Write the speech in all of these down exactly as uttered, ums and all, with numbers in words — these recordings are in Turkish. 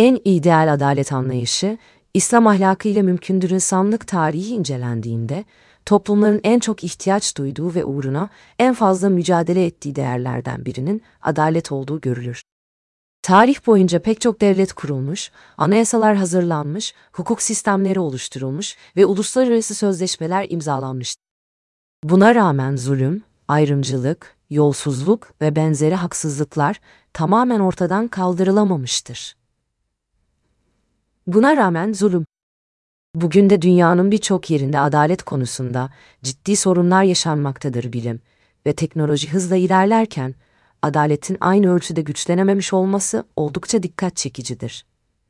En ideal adalet anlayışı, İslam ahlakıyla mümkündür insanlık tarihi incelendiğinde, toplumların en çok ihtiyaç duyduğu ve uğruna en fazla mücadele ettiği değerlerden birinin adalet olduğu görülür. Tarih boyunca pek çok devlet kurulmuş, anayasalar hazırlanmış, hukuk sistemleri oluşturulmuş ve uluslararası sözleşmeler imzalanmıştır. Buna rağmen zulüm, ayrımcılık, yolsuzluk ve benzeri haksızlıklar tamamen ortadan kaldırılamamıştır. Buna rağmen zulüm, bugün de dünyanın birçok yerinde adalet konusunda ciddi sorunlar yaşanmaktadır. Bilim ve teknoloji hızla ilerlerken, adaletin aynı ölçüde güçlenememiş olması oldukça dikkat çekicidir.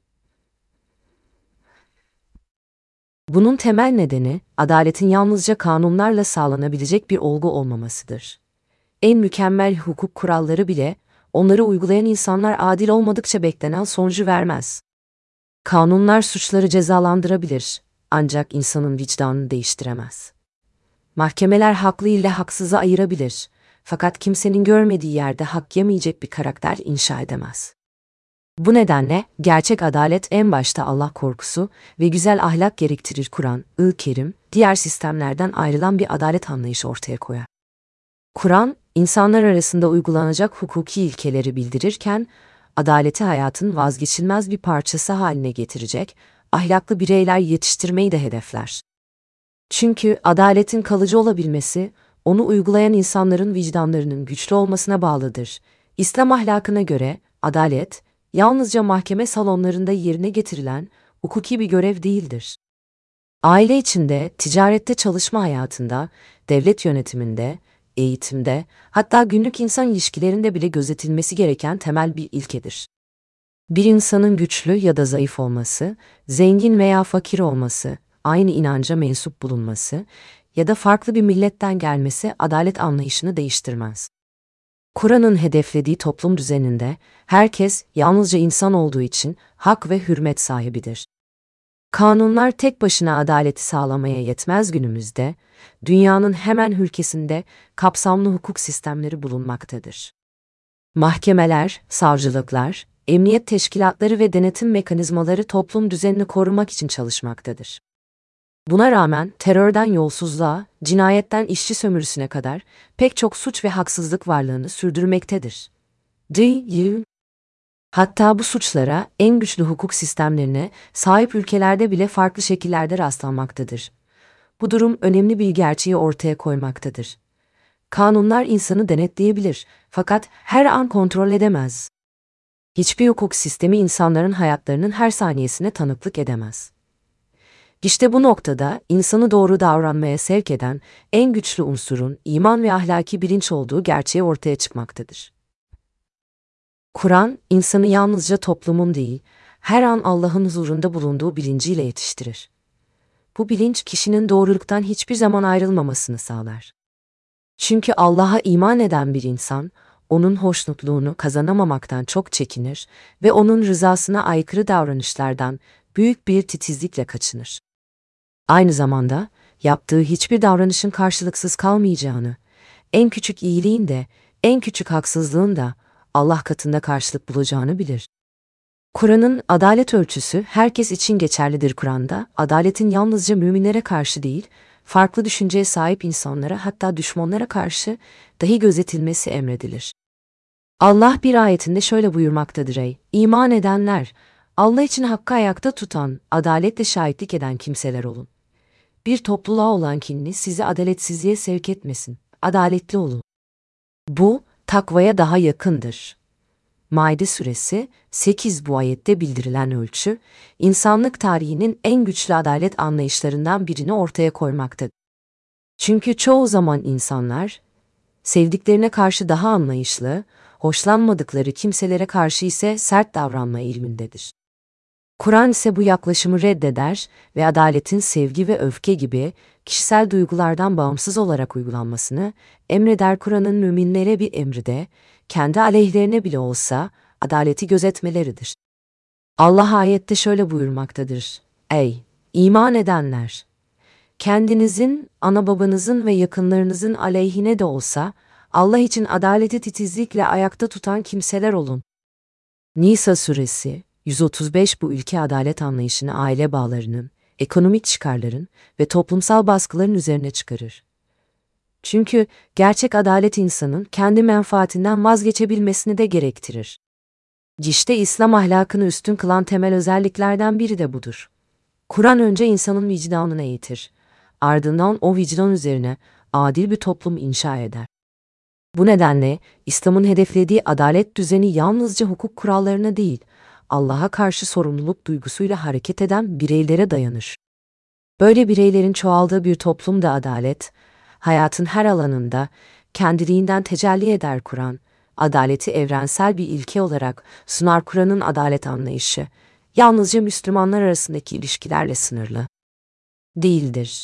Bunun temel nedeni, adaletin yalnızca kanunlarla sağlanabilecek bir olgu olmamasıdır. En mükemmel hukuk kuralları bile, onları uygulayan insanlar adil olmadıkça beklenen sonucu vermez. Kanunlar suçları cezalandırabilir, ancak insanın vicdanını değiştiremez. Mahkemeler haklı ile haksızı ayırabilir, fakat kimsenin görmediği yerde hak yemeyecek bir karakter inşa edemez. Bu nedenle gerçek adalet en başta Allah korkusu ve güzel ahlak gerektirir. Kur'an-ı Kerim, diğer sistemlerden ayrılan bir adalet anlayışı ortaya koyar. Kur'an, insanlar arasında uygulanacak hukuki ilkeleri bildirirken, adaleti hayatın vazgeçilmez bir parçası haline getirecek, ahlaklı bireyler yetiştirmeyi de hedefler. Çünkü adaletin kalıcı olabilmesi, onu uygulayan insanların vicdanlarının güçlü olmasına bağlıdır. İslam ahlakına göre, adalet, yalnızca mahkeme salonlarında yerine getirilen hukuki bir görev değildir. Aile içinde, ticarette, çalışma hayatında, devlet yönetiminde, eğitimde, hatta günlük insan ilişkilerinde bile gözetilmesi gereken temel bir ilkedir. Bir insanın güçlü ya da zayıf olması, zengin veya fakir olması, aynı inanca mensup bulunması ya da farklı bir milletten gelmesi adalet anlayışını değiştirmez. Kur'an'ın hedeflediği toplum düzeninde herkes yalnızca insan olduğu için hak ve hürmet sahibidir. Kanunlar tek başına adaleti sağlamaya yetmez. Günümüzde, dünyanın hemen ülkesinde kapsamlı hukuk sistemleri bulunmaktadır. Mahkemeler, savcılıklar, emniyet teşkilatları ve denetim mekanizmaları toplum düzenini korumak için çalışmaktadır. Buna rağmen terörden yolsuzluğa, cinayetten işçi sömürüsüne kadar pek çok suç ve haksızlık varlığını sürdürmektedir. Değil. Hatta bu suçlara en güçlü hukuk sistemlerine sahip ülkelerde bile farklı şekillerde rastlanmaktadır. Bu durum önemli bir gerçeği ortaya koymaktadır. Kanunlar insanı denetleyebilir, fakat her an kontrol edemez. Hiçbir hukuk sistemi insanların hayatlarının her saniyesine tanıklık edemez. İşte bu noktada insanı doğru davranmaya sevk eden en güçlü unsurun iman ve ahlaki bilinç olduğu gerçeği ortaya çıkmaktadır. Kur'an, insanı yalnızca toplumun değil, her an Allah'ın huzurunda bulunduğu bilinciyle yetiştirir. Bu bilinç kişinin doğruluktan hiçbir zaman ayrılmamasını sağlar. Çünkü Allah'a iman eden bir insan, onun hoşnutluğunu kazanamamaktan çok çekinir ve onun rızasına aykırı davranışlardan büyük bir titizlikle kaçınır. Aynı zamanda, yaptığı hiçbir davranışın karşılıksız kalmayacağını, en küçük iyiliğin de, en küçük haksızlığın da Allah katında karşılık bulacağını bilir. Kur'an'ın adalet ölçüsü herkes için geçerlidir. Kur'an'da, adaletin yalnızca müminlere karşı değil, farklı düşünceye sahip insanlara, hatta düşmanlara karşı dahi gözetilmesi emredilir. Allah bir ayetinde şöyle buyurmaktadır: Ey iman edenler! Allah için hakkı ayakta tutan, adaletle şahitlik eden kimseler olun. Bir topluluğa olan kinini sizi adaletsizliğe sevk etmesin, adaletli olun. Bu, takvaya daha yakındır. Maide suresi sekiz. Bu ayette bildirilen ölçü, insanlık tarihinin en güçlü adalet anlayışlarından birini ortaya koymaktadır. Çünkü çoğu zaman insanlar, sevdiklerine karşı daha anlayışlı, hoşlanmadıkları kimselere karşı ise sert davranma eğilimindedir. Kur'an ise bu yaklaşımı reddeder ve adaletin sevgi ve öfke gibi kişisel duygulardan bağımsız olarak uygulanmasını emreder. Kur'an'ın müminlere bir emri de, kendi aleyhlerine bile olsa, adaleti gözetmeleridir. Allah ayette şöyle buyurmaktadır: Ey iman edenler! Kendinizin, ana babanızın ve yakınlarınızın aleyhine de olsa, Allah için adaleti titizlikle ayakta tutan kimseler olun. Nisa suresi yüz otuz beş bu ülke adalet anlayışını aile bağlarının, ekonomik çıkarların ve toplumsal baskıların üzerine çıkarır. Çünkü gerçek adalet insanın kendi menfaatinden vazgeçebilmesini de gerektirir. İşte İslam ahlakını üstün kılan temel özelliklerden biri de budur. Kur'an önce insanın vicdanını eğitir. Ardından o vicdan üzerine adil bir toplum inşa eder. Bu nedenle İslam'ın hedeflediği adalet düzeni yalnızca hukuk kurallarına değil, Allah'a karşı sorumluluk duygusuyla hareket eden bireylere dayanır. Böyle bireylerin çoğaldığı bir toplumda adalet, hayatın her alanında kendiliğinden tecelli eder. Kur'an, adaleti evrensel bir ilke olarak sunar. Kur'an'ın adalet anlayışı, yalnızca Müslümanlar arasındaki ilişkilerle sınırlı değildir.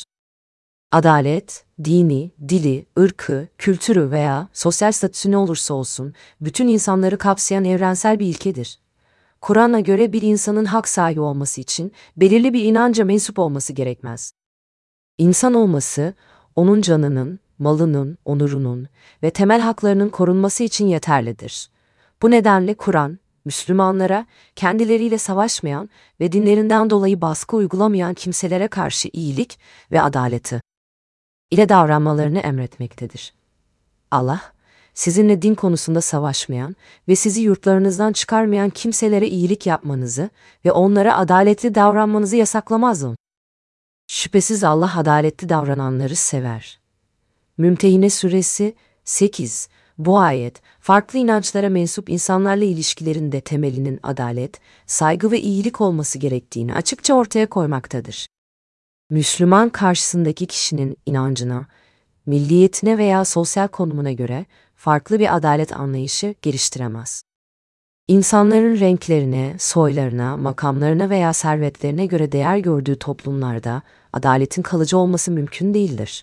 Adalet, dini, dili, ırkı, kültürü veya sosyal statüsü ne olursa olsun, bütün insanları kapsayan evrensel bir ilkedir. Kur'an'a göre bir insanın hak sahibi olması için belirli bir inanca mensup olması gerekmez. İnsan olması, onun canının, malının, onurunun ve temel haklarının korunması için yeterlidir. Bu nedenle Kur'an, Müslümanlara kendileriyle savaşmayan ve dinlerinden dolayı baskı uygulamayan kimselere karşı iyilik ve adaleti ile davranmalarını emretmektedir. Allah, sizinle din konusunda savaşmayan ve sizi yurtlarınızdan çıkarmayan kimselere iyilik yapmanızı ve onlara adaletli davranmanızı yasaklamaz mı? Şüphesiz Allah adaletli davrananları sever. Mümtehine Suresi sekiz. Bu ayet, farklı inançlara mensup insanlarla ilişkilerinde temelinin adalet, saygı ve iyilik olması gerektiğini açıkça ortaya koymaktadır. Müslüman karşısındaki kişinin inancına, milliyetine veya sosyal konumuna göre farklı bir adalet anlayışı geliştiremez. İnsanların renklerine, soylarına, makamlarına veya servetlerine göre değer gördüğü toplumlarda adaletin kalıcı olması mümkün değildir.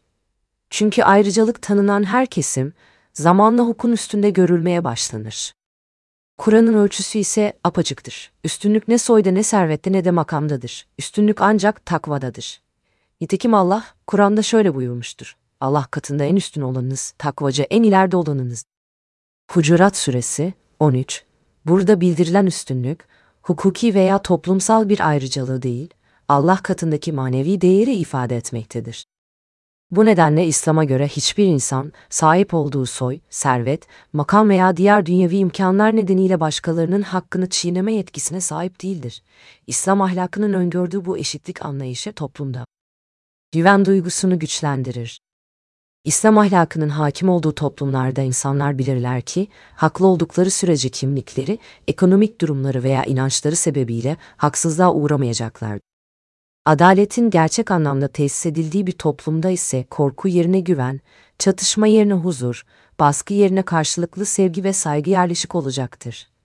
Çünkü ayrıcalık tanınan her kesim zamanla hukukun üstünde görülmeye başlanır. Kur'an'ın ölçüsü ise apaçıktır. Üstünlük ne soyda ne servette ne de makamdadır. Üstünlük ancak takvadadır. Nitekim Allah, Kur'an'da şöyle buyurmuştur. Allah katında en üstün olanınız, takvaca en ileride olanınız. Hucurat Suresi on üç. Burada bildirilen üstünlük, hukuki veya toplumsal bir ayrıcalığı değil, Allah katındaki manevi değeri ifade etmektedir. Bu nedenle İslam'a göre hiçbir insan, sahip olduğu soy, servet, makam veya diğer dünyevi imkanlar nedeniyle başkalarının hakkını çiğneme yetkisine sahip değildir. İslam ahlakının öngördüğü bu eşitlik anlayışı toplumda güven duygusunu güçlendirir. İslam ahlakının hakim olduğu toplumlarda insanlar bilirler ki, haklı oldukları sürece kimlikleri, ekonomik durumları veya inançları sebebiyle haksızlığa uğramayacaklar. Adaletin gerçek anlamda tesis edildiği bir toplumda ise korku yerine güven, çatışma yerine huzur, baskı yerine karşılıklı sevgi ve saygı yerleşik olacaktır.